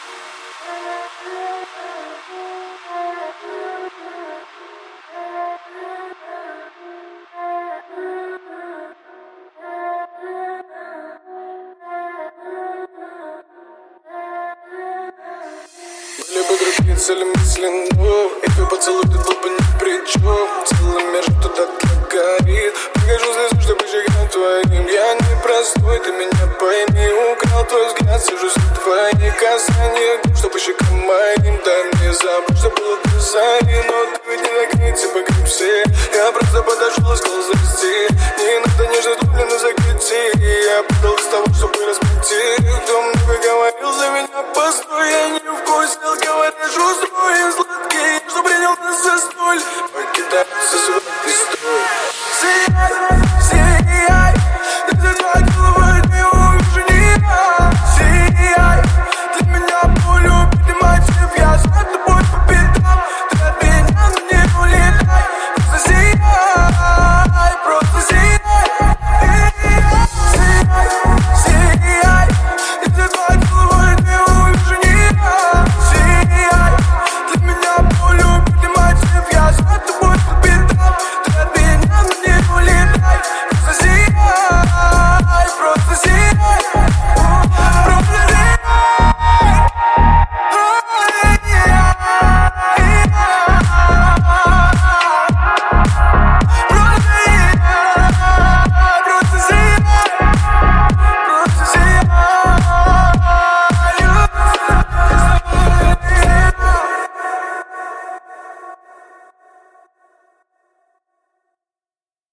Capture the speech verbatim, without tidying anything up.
Были бы другие цели мысли, но и твой поцелуй тут был бы ни при чем. Целый мир же туда горит. Покажу слезу, чтобы жигать твоим. Я не простой, ты меня пойми. Украл твой взгляд, сижу за твоим.